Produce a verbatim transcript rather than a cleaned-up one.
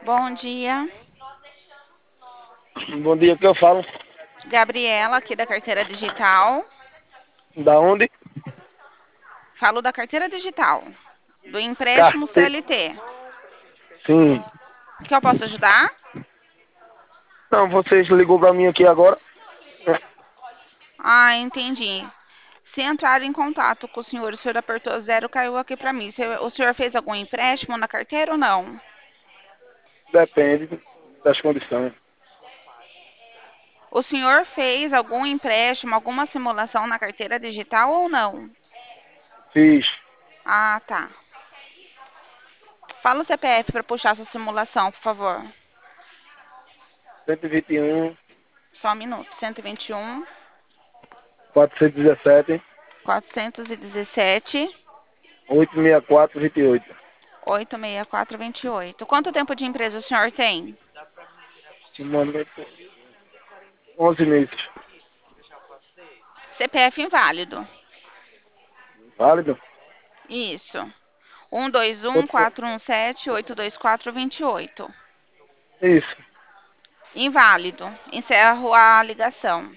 Bom dia. Bom dia, que eu falo. Gabriela, aqui da Carteira Digital. Da onde? Falo da Carteira Digital, do empréstimo Carte... C L T. Sim. Que eu posso ajudar? Não, vocês ligou pra mim aqui agora. Ah, entendi. Se entrar em contato com o senhor, o senhor apertou zero, caiu aqui para mim. Se- O senhor fez algum empréstimo na carteira ou não? Depende das condições. O senhor fez algum empréstimo, alguma simulação na carteira digital ou não? Fiz Ah, tá. Fala o C P F para puxar essa simulação, por favor. cento e vinte e um, Só um minuto. cento e vinte e um, quatrocentos e dezessete, quatrocentos e dezessete, oitocentos e sessenta e quatro, vinte e oito. oitocentos e sessenta e quatro, vinte e oito. Quanto tempo de empresa o senhor tem? Um momento. onze meses. C P F inválido. Válido? Isso. um dois um, Outro... quatro um sete, oito dois quatro, dois oito. Isso. Inválido. Encerro a ligação.